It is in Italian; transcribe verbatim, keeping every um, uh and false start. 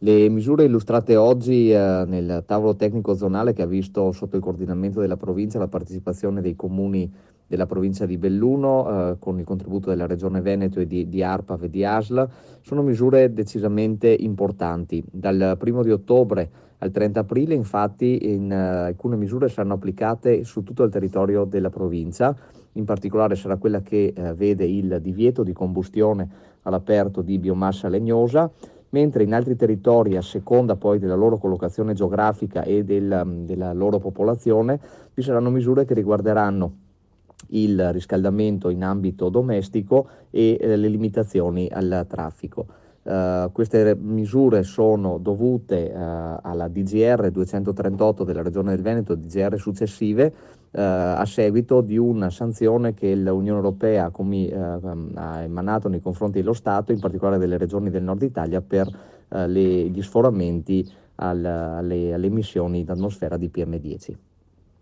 Le misure illustrate oggi eh, nel tavolo tecnico zonale, che ha visto sotto il coordinamento della provincia la partecipazione dei comuni della provincia di Belluno eh, con il contributo della Regione Veneto e di, di ARPAV e di A S L, sono misure decisamente importanti. Dal primo di ottobre al trenta aprile, infatti, in, eh, alcune misure saranno applicate su tutto il territorio della provincia. In particolare sarà quella che eh, vede il divieto di combustione all'aperto di biomassa legnosa, mentre in altri territori, a seconda poi della loro collocazione geografica e del, della loro popolazione, ci saranno misure che riguarderanno il riscaldamento in ambito domestico e eh, le limitazioni al traffico. Uh, queste misure sono dovute uh, alla D G R duecentotrentotto della Regione del Veneto, D G R successive, uh, a seguito di una sanzione che l'Unione Europea comi, uh, ha emanato nei confronti dello Stato, in particolare delle regioni del nord Italia, per uh, le, gli sforamenti al, alle, alle emissioni d'atmosfera di P M dieci.